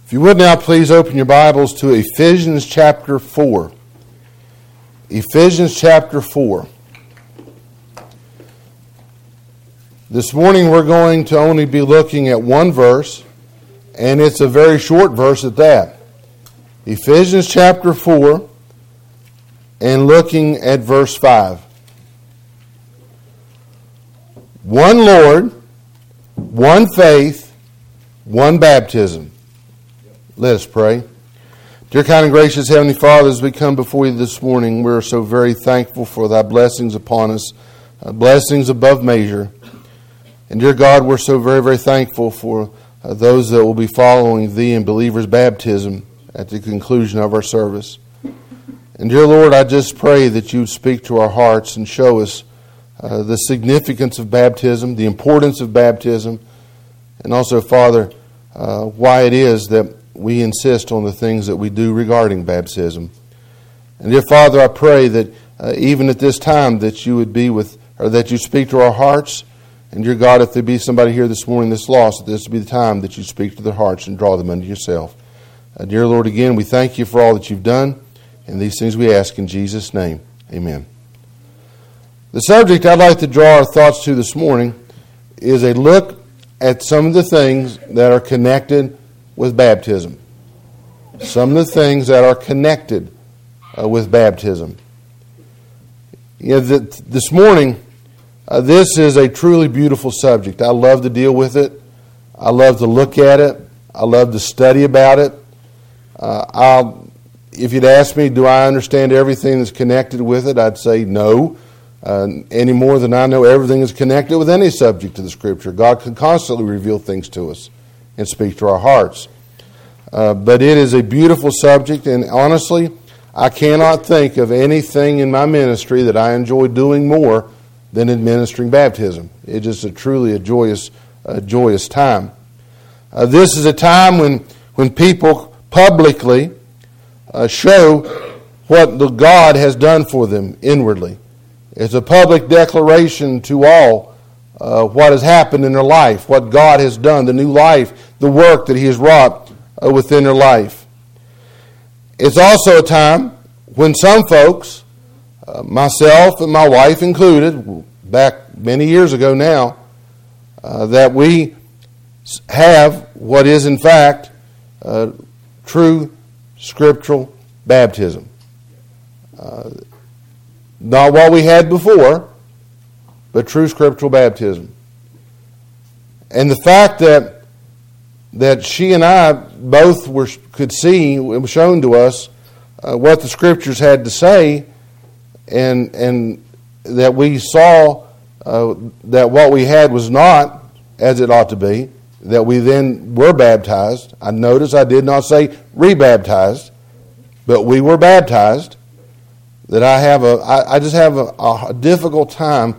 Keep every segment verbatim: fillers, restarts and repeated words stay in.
If you would now please open your Bibles to Ephesians chapter four. Ephesians chapter four. This morning we're going to only be looking at one verse, and it's a very short verse at that. Ephesians chapter four, and looking at verse five. One Lord, one faith, one baptism. Let us pray. Dear kind and gracious Heavenly Father, as we come before you this morning, we're so very thankful for thy blessings upon us, uh, blessings above measure. And dear God, we're so very, very thankful for uh, those that will be following thee in believers' baptism at the conclusion of our service. And dear Lord, I just pray that you would speak to our hearts and show us uh, the significance of baptism, the importance of baptism, and also, Father, uh, why it is that we insist on the things that we do regarding baptism. And dear Father, I pray that uh, even at this time that you would be with, or that you speak to our hearts. And dear God, if there be somebody here this morning that's lost, this would be the time that you speak to their hearts and draw them unto yourself. Uh, dear Lord, again, we thank you for all that you've done. And these things we ask in Jesus' name. Amen. The subject I'd like to draw our thoughts to this morning is a look at some of the things that are connected with baptism. Some of the things that are connected uh, with baptism. You know, the, this morning, uh, this is a truly beautiful subject. I love to deal with it. I love to look at it. I love to study about it. Uh, I'll, if you'd ask me, do I understand everything that's connected with it? I'd say no. Uh, any more than I know everything is connected with any subject of the Scripture. God can constantly reveal things to us and speak to our hearts. Uh, but it is a beautiful subject, and honestly, I cannot think of anything in my ministry that I enjoy doing more than administering baptism. It's just a truly a joyous, a joyous time. Uh, this is a time when, when people publicly uh, show what the God has done for them inwardly. It's a public declaration to all uh, what has happened in their life, what God has done, the new life, the work that He has wrought uh, within their life. It's also a time when some folks, uh, myself and my wife included, back many years ago now, uh, that we have what is in fact uh, true scriptural baptism. Uh, not what we had before, but true scriptural baptism. And the fact that that she and I both were could see, it was shown to us uh, what the Scriptures had to say, and and that we saw uh, that what we had was not as it ought to be, that we then were baptized. I notice I did not say rebaptized, but we were baptized. That I have a, I, I just have a, a difficult time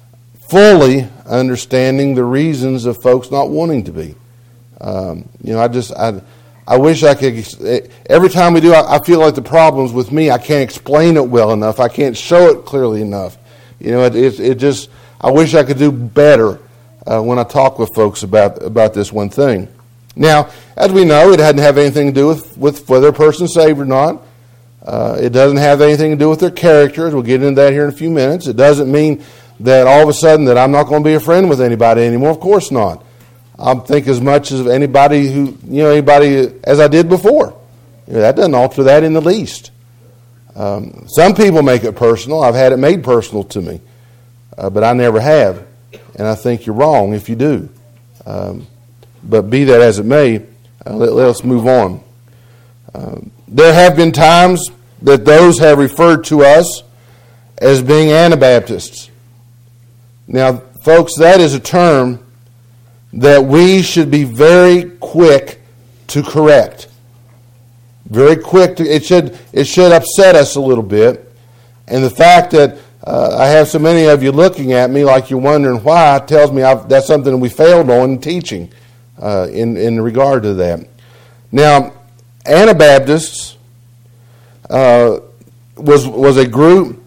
fully understanding the reasons of folks not wanting to be. Um, you know, I just, I, I wish I could, every time we do, I, I feel like the problem's with me. I can't explain it well enough. I can't show it clearly enough. You know, it, it, it just, I wish I could do better uh, when I talk with folks about, about this one thing. Now, as we know, it hadn't have anything to do with, with whether a person's saved or not. Uh, it doesn't have anything to do with their characters. We'll get into that here in a few minutes. It doesn't mean that all of a sudden that I'm not going to be a friend with anybody anymore. Of course not. I'll think as much as anybody who, you know, anybody as I did before. You know, that doesn't alter that in the least. Um, some people make it personal. I've had it made personal to me, uh, but I never have. And I think you're wrong if you do. Um, but be that as it may, uh, let, let us move on. Um, there have been times that those have referred to us as being Anabaptists. Now, folks, that is a term that we should be very quick to correct. Very quick to, it should it should upset us a little bit. And the fact that uh, I have so many of you looking at me like you're wondering why tells me I've, that's something we failed on in teaching uh, in, in regard to that. Now, Anabaptists uh, was was a group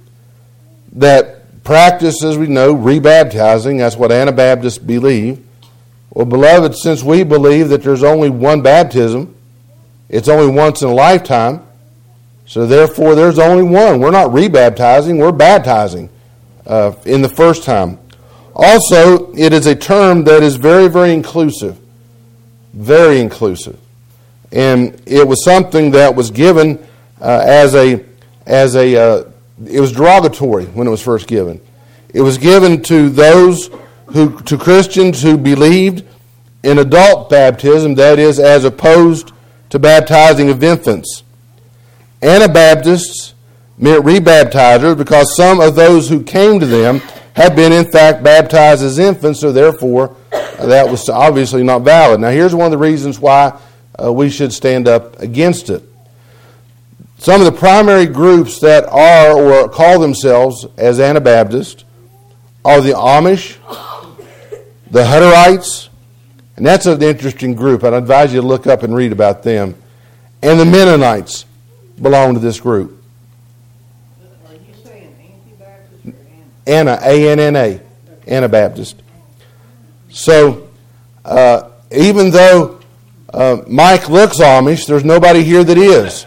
that practiced, as we know, rebaptizing. That's what Anabaptists believe. Well, beloved, since we believe that there's only one baptism, It's only once in a lifetime. So therefore, there's only one. We're not rebaptizing, we're baptizing uh, in the first time. Also, it is a term that is very, very inclusive. Very inclusive. And it was something that was given uh, as a, as a uh, it was derogatory when it was first given. It was given to those who, to Christians who believed in adult baptism, that is, as opposed to baptizing of infants. Anabaptists meant rebaptizers because some of those who came to them had been in fact baptized as infants, so therefore that was obviously not valid. Now here's one of the reasons why uh, we should stand up against it. Some of the primary groups that are or call themselves as Anabaptists are the Amish, the Hutterites, and that's an interesting group. I'd advise you to look up and read about them. And the Mennonites belong to this group. Are you saying anti-Baptist or Anna, A N N A, Anabaptist. So, uh, even though uh, Mike looks Amish, there's nobody here that is.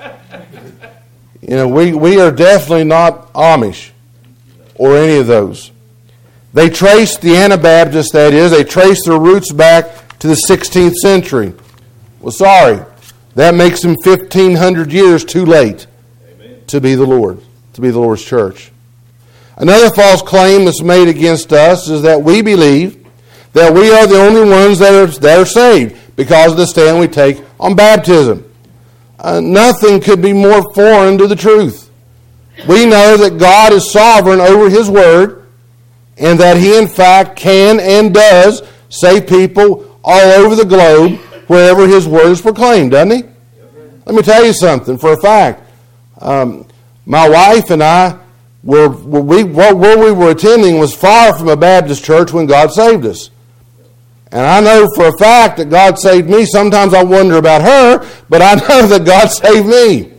You know, we, we are definitely not Amish or any of those. They trace the Anabaptists, that is, they trace their roots back to the sixteenth century. Well, sorry, that makes them fifteen hundred years too late Amen. to be the Lord, to be the Lord's church. Another false claim that's made against us is that we believe that we are the only ones that are, that are saved because of the stand we take on baptism. Uh, nothing could be more foreign to the truth. We know that God is sovereign over His Word and that He in fact can and does save people all over the globe wherever His Word is proclaimed, doesn't He? Let me tell you something for a fact. Um, my wife and I, were, were we, where we were attending was far from a Baptist church when God saved us. And I know for a fact that God saved me. Sometimes I wonder about her, but I know that God saved me.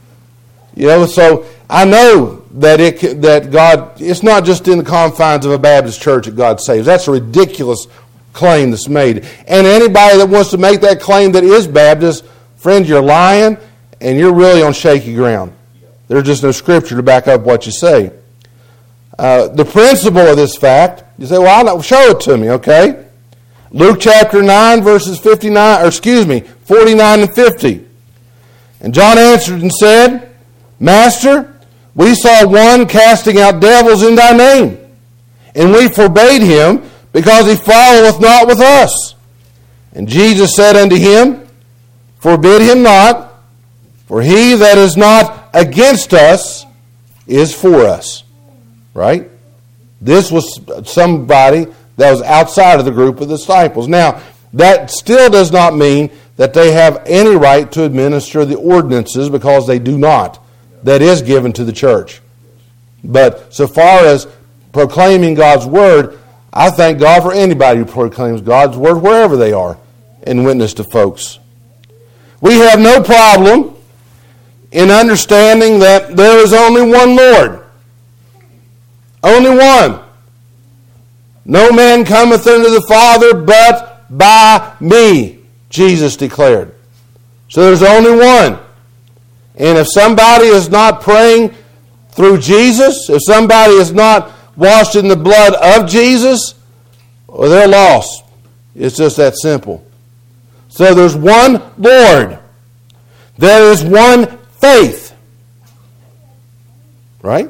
You know, so I know that it that God, it's not just in the confines of a Baptist church that God saves. That's a ridiculous claim that's made. And anybody that wants to make that claim that is Baptist, friend, you're lying, and you're really on shaky ground. There's just no scripture to back up what you say. Uh, the principle of this fact, you say, well, I'll show it to me, okay? Luke chapter nine, verses fifty-nine, or excuse me, forty-nine and fifty. And John answered and said, Master, we saw one casting out devils in thy name, and we forbade him, because he followeth not with us. And Jesus said unto him, Forbid him not, for he that is not against us is for us. Right? This was somebody that was outside of the group of disciples. Now, that still does not mean that they have any right to administer the ordinances, because they do not. That is given to the church. But so far as proclaiming God's Word, I thank God for anybody who proclaims God's Word wherever they are and witness to folks. We have no problem in understanding that there is only one Lord. Only one. No man cometh unto the Father but by me, Jesus declared. So there's only one. And if somebody is not praying through Jesus, if somebody is not washed in the blood of Jesus, well, they're lost. It's just that simple. So there's one Lord. There is one faith. Right?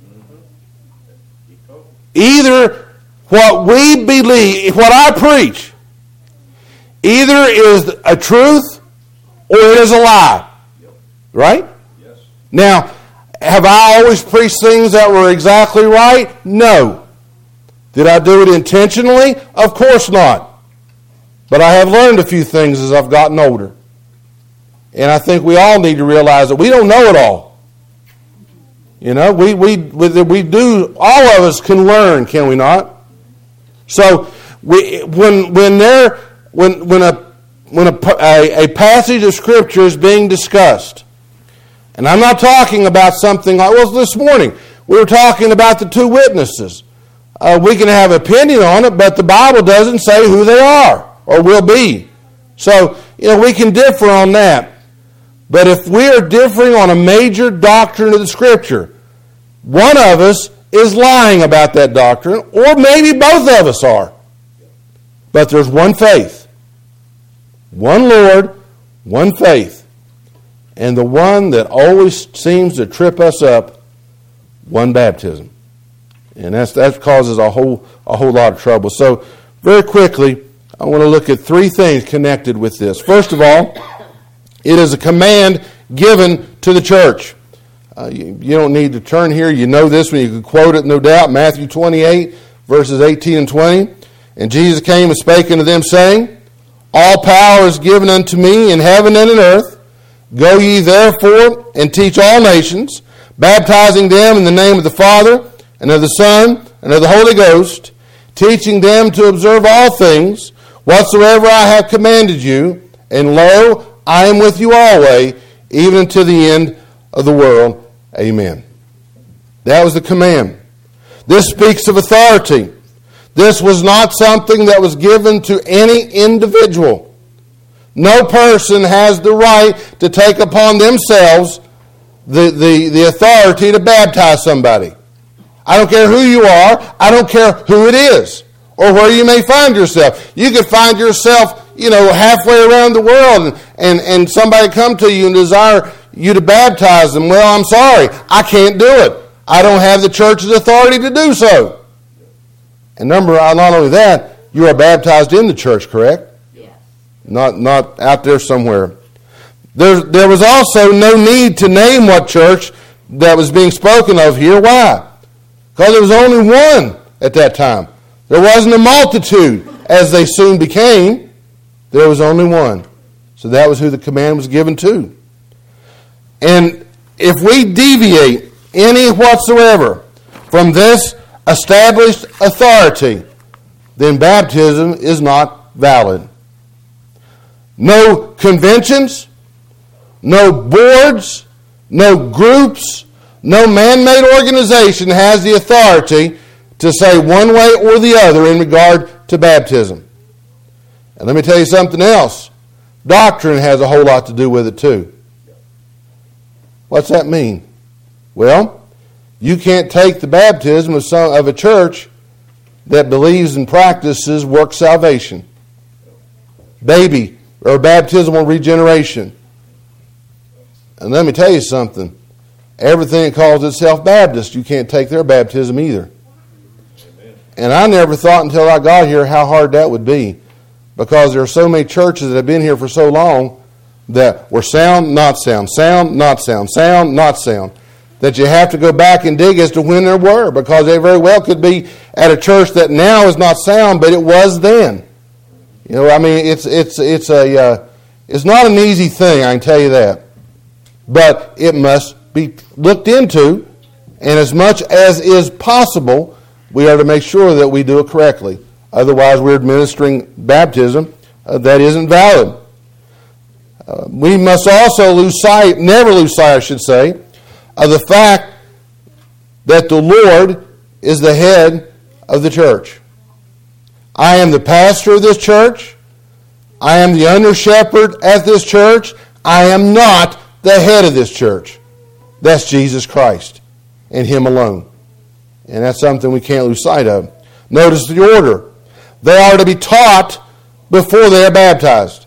Either what we believe, what I preach, either is a truth or it is a lie. Right? Yes. Now, have I always preached things that were exactly right? No. Did I do it intentionally? Of course not. But I have learned a few things as I've gotten older. And I think we all need to realize that we don't know it all. You know, we we we do. All of us can learn, can we not? So we when when there when when a when a, a, a passage of Scripture is being discussed, and I'm not talking about something like, well, this morning we were talking about the two witnesses. Uh, we can have opinion on it, but the Bible doesn't say who they are or will be. So, you know, we can differ on that. But if we are differing on a major doctrine of the Scripture, one of us is lying about that doctrine, or maybe both of us are. But there's one faith, one Lord, one faith, and the one that always seems to trip us up, one baptism. And that's, that causes a whole, a whole lot of trouble. So, very quickly, I want to look at three things connected with this. First of all, it is a command given to the church. Uh, you, you don't need to turn here. You know this one. You can quote it, no doubt. Matthew twenty-eight, verses eighteen and twenty. And Jesus came and spake unto them, saying, All power is given unto me in heaven and in earth. Go ye therefore and teach all nations, baptizing them in the name of the Father, and of the Son, and of the Holy Ghost, teaching them to observe all things, whatsoever I have commanded you. And lo, I am with you always, even unto the end of the world. Amen. That was the command. This speaks of authority. This was not something that was given to any individual. No person has the right to take upon themselves the, the, the authority to baptize somebody. I don't care who you are. I don't care who it is or where you may find yourself. You could find yourself, you know, halfway around the world and, and, and somebody come to you and desire you to baptize them. Well, I'm sorry. I can't do it. I don't have the church's authority to do so. And number, not only that, you are baptized in the church, correct? Yes. Not, not out there somewhere. There, there was also no need to name what church that was being spoken of here. Why? Because there was only one at that time. There wasn't a multitude, as they soon became. There was only one. So that was who the command was given to. And if we deviate any whatsoever from this established authority, then baptism is not valid. No conventions, no boards, no groups, no man-made organization has the authority to say one way or the other in regard to baptism. And let me tell you something else. Doctrine has a whole lot to do with it too. What's that mean? Well, you can't take the baptism of, some, of a church that believes and practices work salvation. Baby or baptismal regeneration. And let me tell you something. Everything that calls itself Baptist, you can't take their baptism either. And I never thought until I got here how hard that would be. Because there are so many churches that have been here for so long that were sound, not sound, sound, not sound, sound, not sound. That you have to go back and dig as to when there were. Because they very well could be at a church that now is not sound, but it was then. You know, I mean, it's it's it's a uh, it's not an easy thing, I can tell you that. But it must be looked into, and as much as is possible, we are to make sure that we do it correctly. Otherwise, we're administering baptism uh, that isn't valid. Uh, we must also lose sight, never lose sight, I should say, of the fact that the Lord is the head of the church. I am the pastor of this church. I am the under shepherd at this church. I am not the head of this church. That's Jesus Christ and Him alone. And that's something we can't lose sight of. Notice the order. They are to be taught before they are baptized.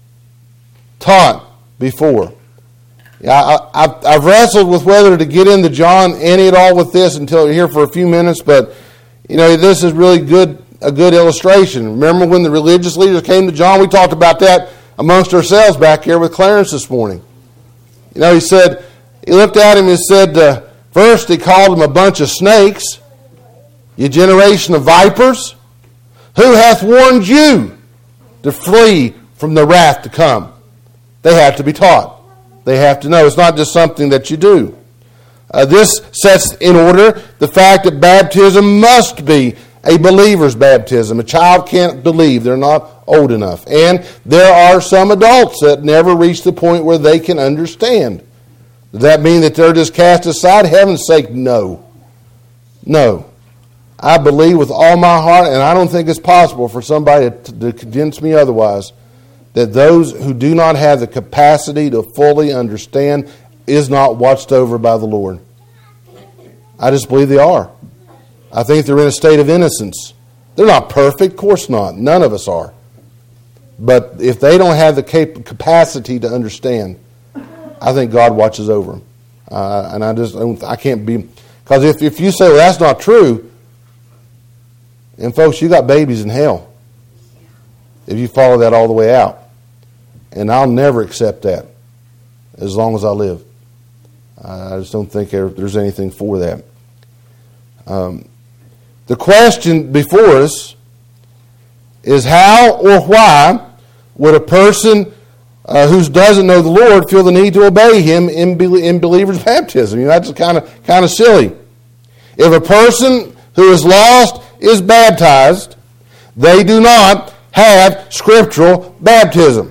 Taught before. Yeah, I, I've, I've wrestled with whether to get into John any at all with this until we're here for a few minutes, but you know, this is really good a good illustration. Remember when the religious leaders came to John? We talked about that amongst ourselves back here with Clarence this morning. You know, he said, he looked at him and said, uh, first he called them a bunch of snakes, you generation of vipers. Who hath warned you to flee from the wrath to come? They have to be taught. They have to know. It's not just something that you do. Uh, this sets in order the fact that baptism must be a believer's baptism. A child can't believe. They're not old enough. And there are some adults that never reach the point where they can understand. Does that mean that they're just cast aside? Heaven's sake, no. No. I believe with all my heart, and I don't think it's possible for somebody to, to convince me otherwise, that those who do not have the capacity to fully understand is not watched over by the Lord. I just believe they are. I think they're in a state of innocence. They're not perfect, of course not. None of us are. But if they don't have the cap- capacity to understand, I think God watches over them. Uh, and I just don't, I can't be, because if, if you say, well, that's not true, and folks, you got babies in hell if you follow that all the way out. And I'll never accept that as long as I live. I just don't think there's anything for that. Um, the question before us is how or why would a person uh, who doesn't know the Lord feel the need to obey Him in, be- in believer's baptism? You know, that's kind of kind of silly. If a person who is lost is baptized, they do not have scriptural baptism.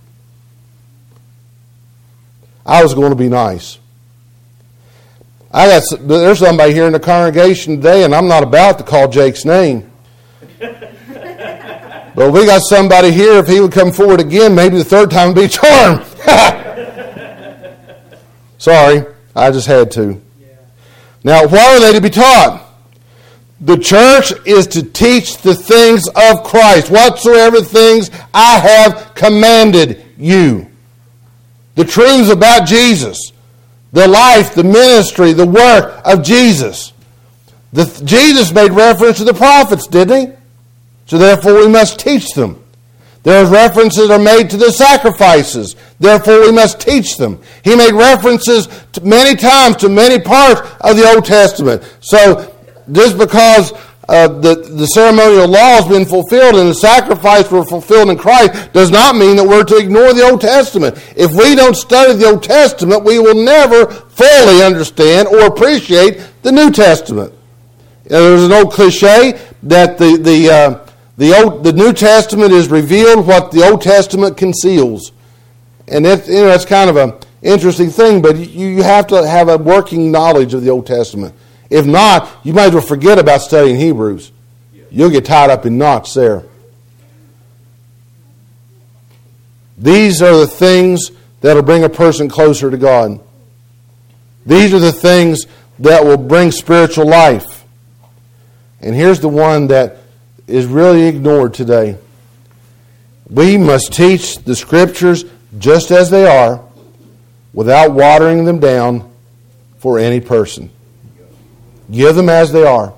I was going to be nice. I got there's somebody here in the congregation today, and I'm not about to call Jake's name. But we got somebody here, if he would come forward again, maybe the third time would be charmed. Sorry, I just had to. Now, why are they to be taught? The church is to teach the things of Christ, whatsoever things I have commanded you. The truths about Jesus, the life, the ministry, the work of Jesus. The, Jesus made reference to the prophets, didn't he? So therefore we must teach them. There's references are made to the sacrifices. Therefore we must teach them. He made references to many times to many parts of the Old Testament. So just because uh, the, the ceremonial law has been fulfilled and the sacrifice were fulfilled in Christ does not mean that we're to ignore the Old Testament. If we don't study the Old Testament, we will never fully understand or appreciate the New Testament. You know, there's an old cliche that the the uh, the old the New Testament is revealed what the Old Testament conceals, and it, you know, that's kind of an interesting thing. But you, you have to have a working knowledge of the Old Testament. If not, you might as well forget about studying Hebrews. You'll get tied up in knots there. These are the things that will bring a person closer to God. These are the things that will bring spiritual life. And here's the one that is really ignored today. We must teach the Scriptures just as they are without watering them down for any person. Give them as they are.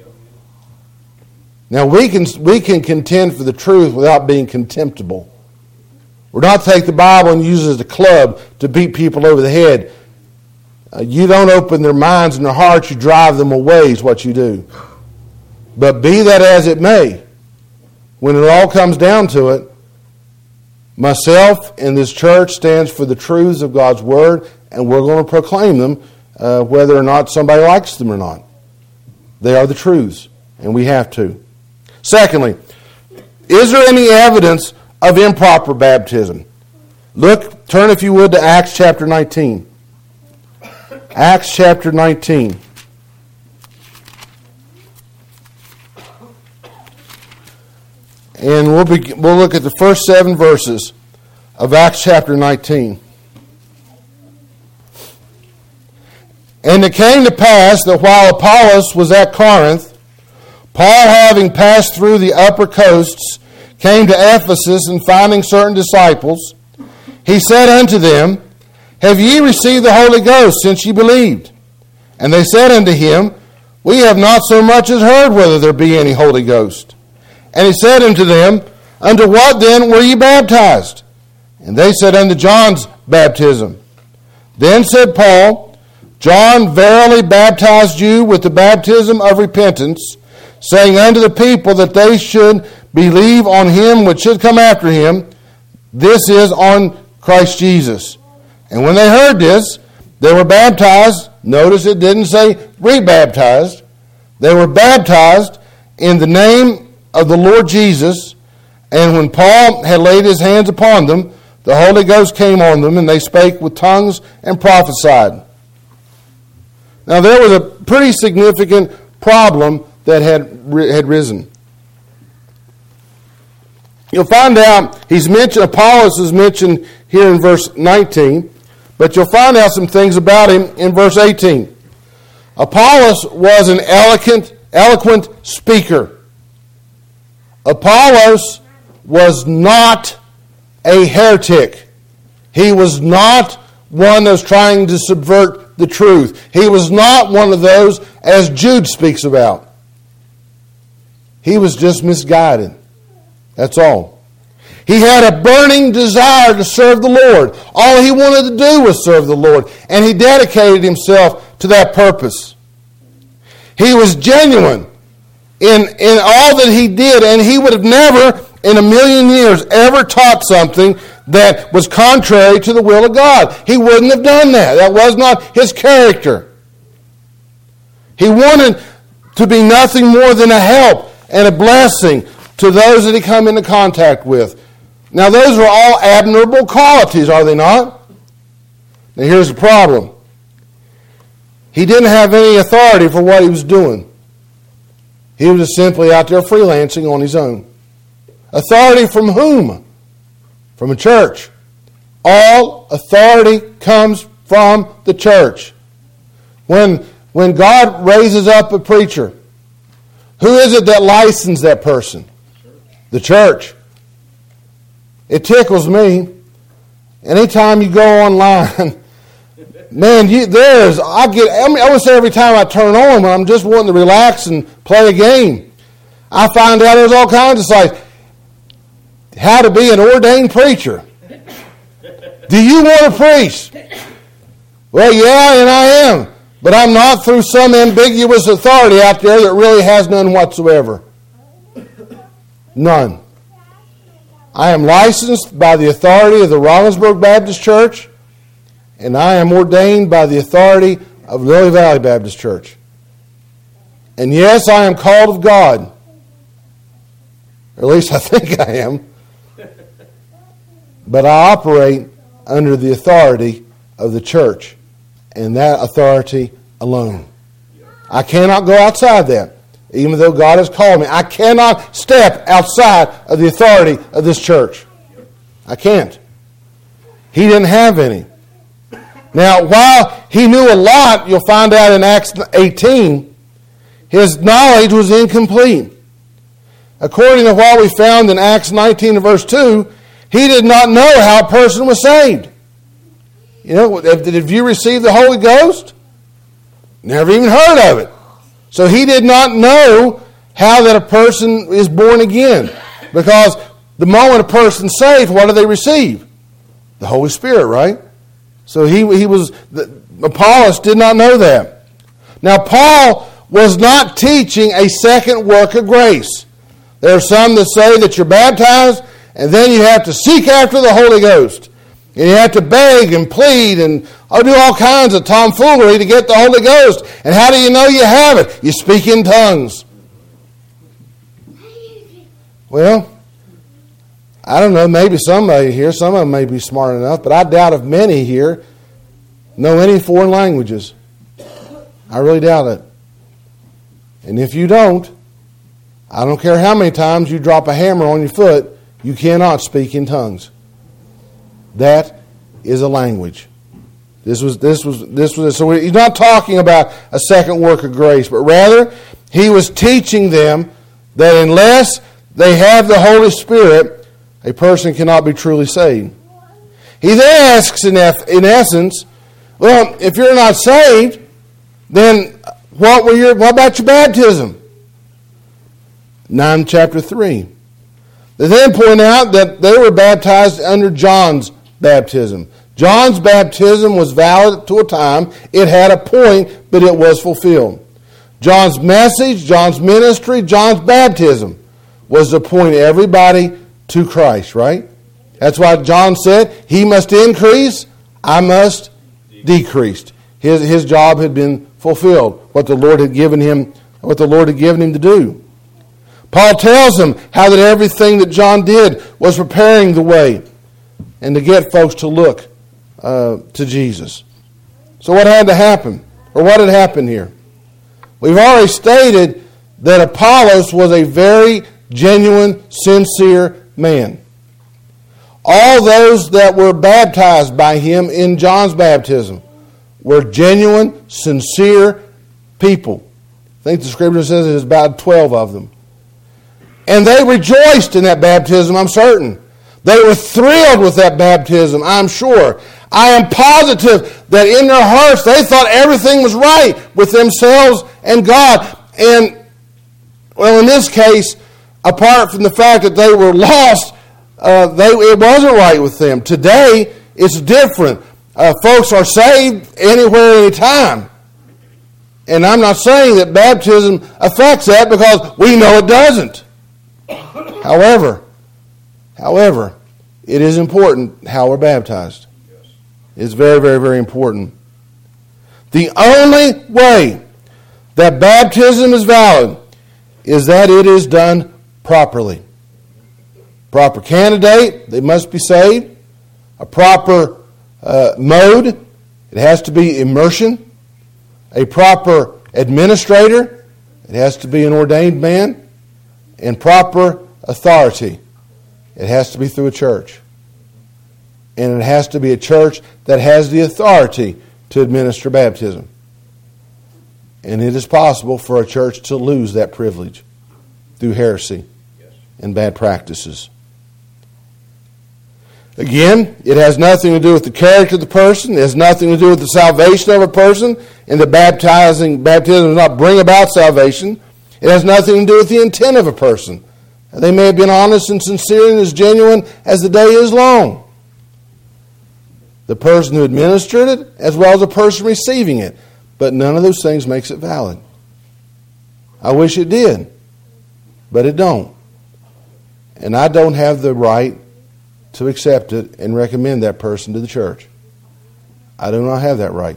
Now we can we can contend for the truth without being contemptible. We're not to take the Bible and use it as a club to beat people over the head. Uh, you don't open their minds and their hearts, you drive them away is what you do. But be that as it may, when it all comes down to it, myself and this church stands for the truths of God's Word, and we're going to proclaim them uh, whether or not somebody likes them or not. They are the truths, and we have to. Secondly, is there any evidence of improper baptism? Look, turn if you would to Acts chapter nineteen. Acts chapter nineteen. And we'll, be, we'll look at the first seven verses of Acts chapter nineteen. And it came to pass that while Apollos was at Corinth, Paul, having passed through the upper coasts, came to Ephesus, and finding certain disciples, he said unto them, Have ye received the Holy Ghost since ye believed? And they said unto him, We have not so much as heard whether there be any Holy Ghost. And he said unto them, Unto what then were ye baptized? And they said, Unto John's baptism. Then said Paul, John verily baptized you with the baptism of repentance, saying unto the people that they should believe on him which should come after him, this is on Christ Jesus. And when they heard this, they were baptized. Notice it didn't say rebaptized. They were baptized in the name of the Lord Jesus. And when Paul had laid his hands upon them, the Holy Ghost came on them, and they spake with tongues and prophesied. Now there was a pretty significant problem that had had risen. you'll find out he's mentioned, Apollos is mentioned here in verse nineteen, but you'll find out some things about him in verse eighteen. Apollos was an eloquent, eloquent speaker. Apollos was not a heretic. He was not one that's trying to subvert the truth. He was not one of those, as Jude speaks about. He was just misguided. That's all. He had a burning desire to serve the Lord. All he wanted to do was serve the Lord, and he dedicated himself to that purpose. He was genuine in, in all that he did, and he would have never in a million years ever taught something that was contrary to the will of God. He wouldn't have done that. That was not his character. He wanted to be nothing more than a help and a blessing to those that he come into contact with. Now, those are all admirable qualities, are they not? Now, here's the problem. He didn't have any authority for what he was doing. He was just simply out there freelancing on his own. Authority from whom? From a church. All authority comes from the church. When, when God raises up a preacher, who is it that licensed that person? The church. It tickles me. Anytime you go online, man, you, there's, I get, I, mean, I would say every time I turn on when I'm just wanting to relax and play a game, I find out there's all kinds of sites. How to be an ordained preacher. Do you want to preach? Well, yeah, and I am. But I'm not through some ambiguous authority out there that really has none whatsoever. None. I am licensed by the authority of the Robbinsburg Baptist Church, and I am ordained by the authority of Lily Valley Baptist Church. And yes, I am called of God. Or at least I think I am. But I operate under the authority of the church, and that authority alone. I cannot go outside that, even though God has called me. I cannot step outside of the authority of this church. I can't. He didn't have any. Now, while he knew a lot, you'll find out in Acts eighteen, his knowledge was incomplete. According to what we found in Acts nineteen and verse two, he did not know how a person was saved. You know, did you receive the Holy Ghost? Never even heard of it. So he did not know how that a person is born again. Because the moment a person's saved, what do they receive? The Holy Spirit, right? So he, he was, Apollos did not know that. Now, Paul was not teaching a second work of grace. There are some that say that you're baptized, and then you have to seek after the Holy Ghost. And you have to beg and plead and oh, do all kinds of tomfoolery to get the Holy Ghost. And how do you know you have it? You speak in tongues. Well, I don't know, maybe somebody here, some of them may be smart enough, but I doubt if many here know any foreign languages. I really doubt it. And if you don't, I don't care how many times you drop a hammer on your foot, you cannot speak in tongues. That is a language. This was this was this was so he's not talking about a second work of grace, but rather he was teaching them that unless they have the Holy Spirit, a person cannot be truly saved. He then asks in, in essence, well, if you're not saved, then what were your what about your baptism? nine chapter three. They then point out that they were baptized under John's baptism. John's baptism was valid to a time. It had a point, but it was fulfilled. John's message, John's ministry, John's baptism was to point everybody to Christ, right? That's why John said, he must increase, I must decrease. His, his job had been fulfilled, what the Lord had given him, what the Lord had given him to do. Paul tells them how that everything that John did was preparing the way and to get folks to look uh, to Jesus. So what had to happen? Or what had happened here? We've already stated that Apollos was a very genuine, sincere man. All those that were baptized by him in John's baptism were genuine, sincere people. I think the scripture says there's about twelve of them. And they rejoiced in that baptism, I'm certain. They were thrilled with that baptism, I'm sure. I am positive that in their hearts they thought everything was right with themselves and God. And, well, in this case, apart from the fact that they were lost, uh, they, it wasn't right with them. Today, it's different. Uh, folks are saved anywhere, anytime. And I'm not saying that baptism affects that, because we know it doesn't. However, however, it is important how we're baptized. It's very, very, very important. The only way that baptism is valid is that it is done properly. Proper candidate, they must be saved. A proper uh, mode, it has to be immersion. A proper administrator, it has to be an ordained man. And proper authority, it has to be through a church. And it has to be a church that has the authority to administer baptism. And it is possible for a church to lose that privilege through heresy and bad practices. Again, it has nothing to do with the character of the person. It has nothing to do with the salvation of a person. And the baptizing baptism does not bring about salvation. It has nothing to do with the intent of a person. They may have been honest and sincere and as genuine as the day is long. The person who administered it, as well as the person receiving it. But none of those things makes it valid. I wish it did, but it don't. And I don't have the right to accept it and recommend that person to the church. I do not have that right.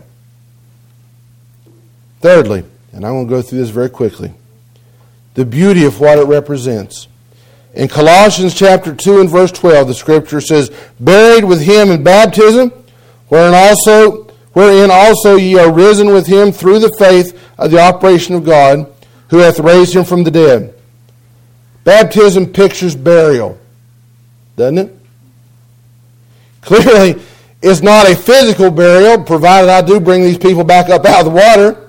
Thirdly, and I'm going to go through this very quickly, the beauty of what it represents. In Colossians chapter two and verse twelve, the scripture says, buried with him in baptism, wherein also, wherein also ye are risen with him through the faith of the operation of God, who hath raised him from the dead. Baptism pictures burial, doesn't it? Clearly, it's not a physical burial, provided I do bring these people back up out of the water.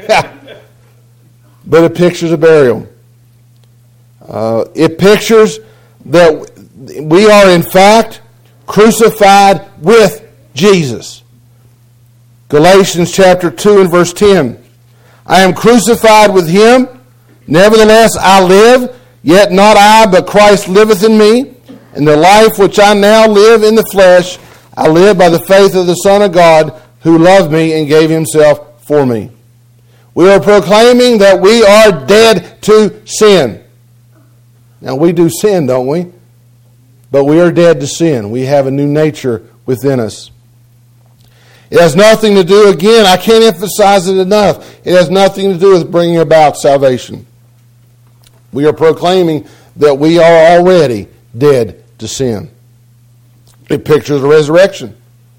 But it pictures a burial. Uh, it pictures that we are in fact crucified with Jesus. Galatians chapter two and verse ten. I am crucified with him, nevertheless I live, yet not I, but Christ liveth in me. And the life which I now live in the flesh, I live by the faith of the Son of God, who loved me and gave himself for me. We are proclaiming that we are dead to sin. Now, we do sin, don't we? But we are dead to sin. We have a new nature within us. It has nothing to do, again, I can't emphasize it enough, it has nothing to do with bringing about salvation. We are proclaiming that we are already dead to sin. It pictures the resurrection.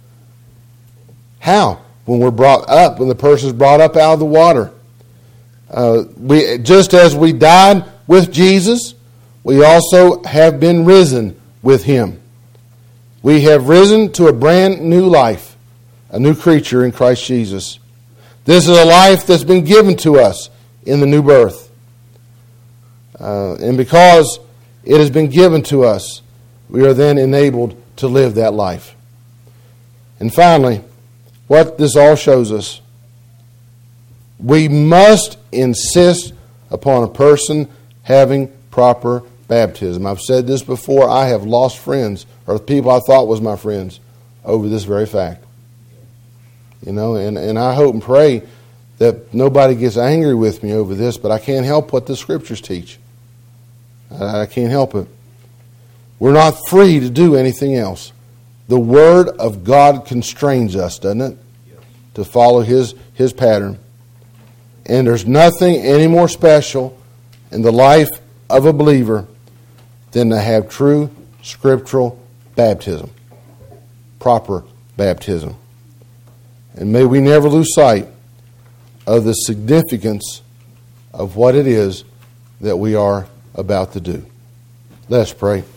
How? When we're brought up, when the person is brought up out of the water. Uh, we, just as we died with Jesus, we also have been risen with him. We have risen to a brand new life, a new creature in Christ Jesus. This is a life that's been given to us in the new birth. Uh, and because it has been given to us, we are then enabled to live that life. And finally, what this all shows us, we must insist upon a person having proper baptism. I've said this before, I have lost friends, or people I thought was my friends, over this very fact. You know, and, and I hope and pray that nobody gets angry with me over this, but I can't help what the scriptures teach. I, I can't help it. We're not free to do anything else. The Word of God constrains us, doesn't it? To follow His, His pattern. And there's nothing any more special in the life of a believer than to have true scriptural baptism. Proper baptism. And may we never lose sight of the significance of what it is that we are about to do. Let's pray.